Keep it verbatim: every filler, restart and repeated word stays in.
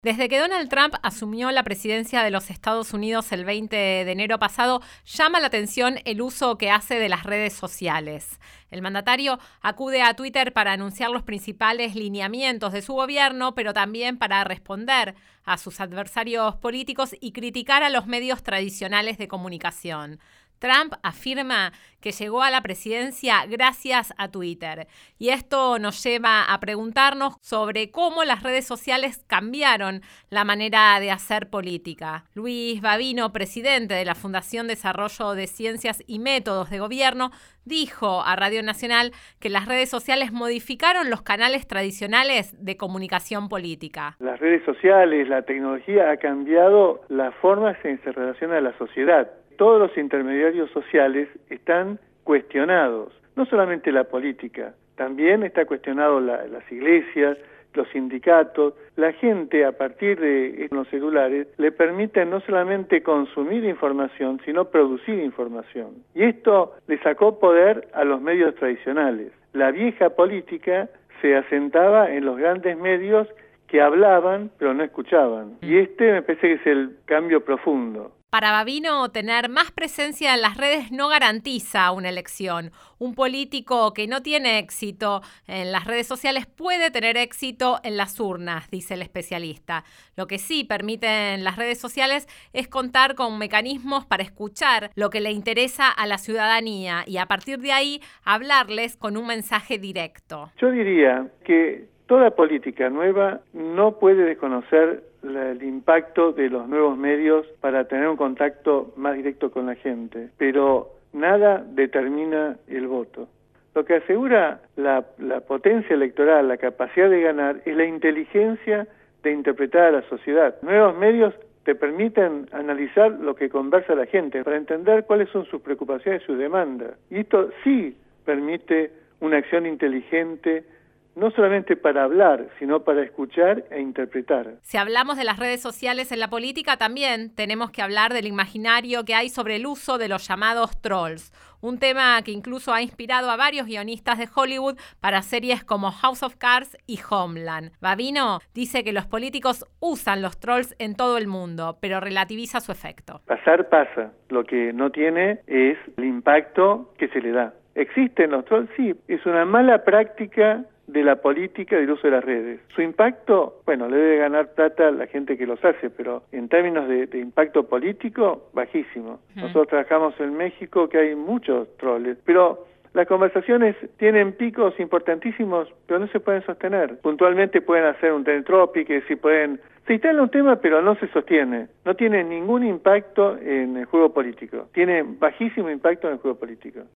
Desde que Donald Trump asumió la presidencia de los Estados Unidos el veinte de enero pasado, llama la atención el uso que hace de las redes sociales. El mandatario acude a Twitter para anunciar los principales lineamientos de su gobierno, pero también para responder a sus adversarios políticos y criticar a los medios tradicionales de comunicación. Trump afirma que llegó a la presidencia gracias a Twitter. Y esto nos lleva a preguntarnos sobre cómo las redes sociales cambiaron la manera de hacer política. Luis Bavino, presidente de la Fundación Desarrollo de Ciencias y Métodos de Gobierno, dijo a Radio Nacional que las redes sociales modificaron los canales tradicionales de comunicación política. Las redes sociales, la tecnología ha cambiado las formas en que se relaciona la sociedad. Todos los intermediarios sociales están cuestionados, no solamente la política, también está cuestionado la, las iglesias, los sindicatos. La gente, a partir de los celulares, le permiten no solamente consumir información, sino producir información. Y esto le sacó poder a los medios tradicionales. La vieja política se asentaba en los grandes medios que hablaban, pero no escuchaban. Y este me parece que es el cambio profundo. Para Bavino, tener más presencia en las redes no garantiza una elección. Un político que no tiene éxito en las redes sociales puede tener éxito en las urnas, dice el especialista. Lo que sí permiten las redes sociales es contar con mecanismos para escuchar lo que le interesa a la ciudadanía y a partir de ahí hablarles con un mensaje directo. Yo diría que toda política nueva no puede desconocer la, el impacto de los nuevos medios para tener un contacto más directo con la gente, pero nada determina el voto. Lo que asegura la, la potencia electoral, la capacidad de ganar, es la inteligencia de interpretar a la sociedad. Nuevos medios te permiten analizar lo que conversa la gente para entender cuáles son sus preocupaciones y sus demandas. Y esto sí permite una acción inteligente, no solamente para hablar, sino para escuchar e interpretar. Si hablamos de las redes sociales en la política, también tenemos que hablar del imaginario que hay sobre el uso de los llamados trolls, un tema que incluso ha inspirado a varios guionistas de Hollywood para series como House of Cards y Homeland. Bavino dice que los políticos usan los trolls en todo el mundo, pero relativiza su efecto. Pasar pasa, lo que no tiene es el impacto que se le da. ¿Existen los trolls? Sí, es una mala práctica de la política y del uso de las redes. Su impacto, bueno, le debe ganar plata la gente que los hace, pero en términos de, de impacto político, bajísimo. Uh-huh. Nosotros trabajamos en México, que hay muchos troles, pero las conversaciones tienen picos importantísimos, pero no se pueden sostener. Puntualmente pueden hacer un trend topic, es decir, pueden... Se instala un tema, pero no se sostiene. No tiene ningún impacto en el juego político. Tiene bajísimo impacto en el juego político.